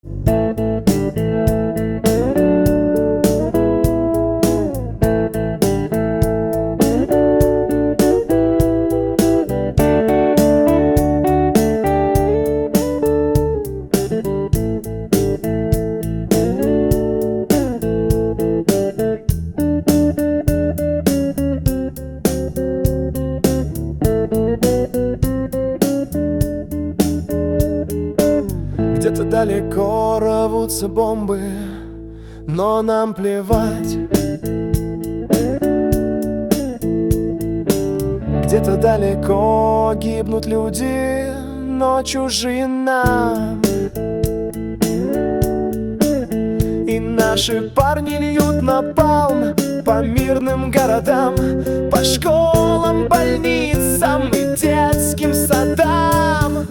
Где-то далеко рвутся бомбы, но нам плевать. Где-то далеко гибнут люди, но чужие нам. И наши парни льют напалм по мирным городам, по школам, больницам и детским садам.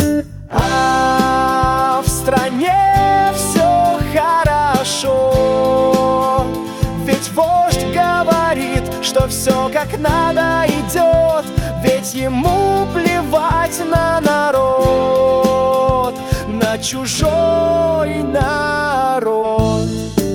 А в стране все хорошо, ведь вождь говорит, что все как надо идет, ведь ему плевать на народ, на чужой народ.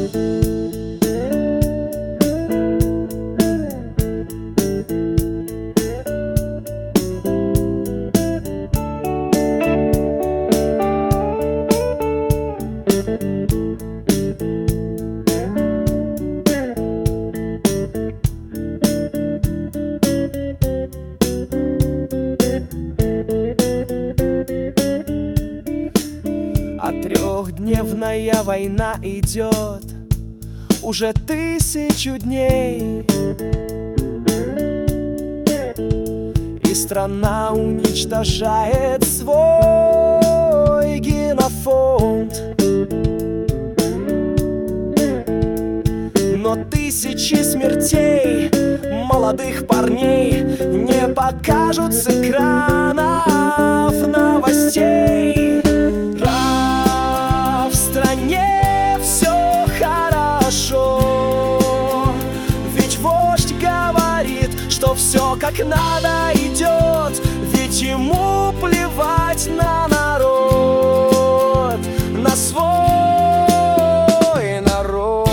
А трехдневная война идет уже 1000 дней, и страна уничтожает свой генофонд. Но 1000 смертей молодых парней не покажут с экранов новостей. В стране все хорошо, ведь вождь говорит, что все как надо идет, ведь ему плевать на народ, на свой народ.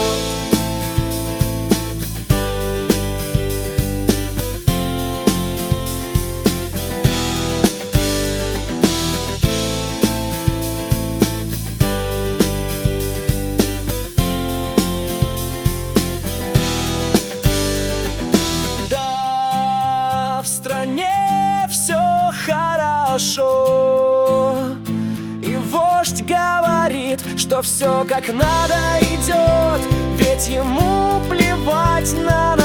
В стране все хорошо, и вождь говорит, что все как надо идет, ведь ему плевать на народ.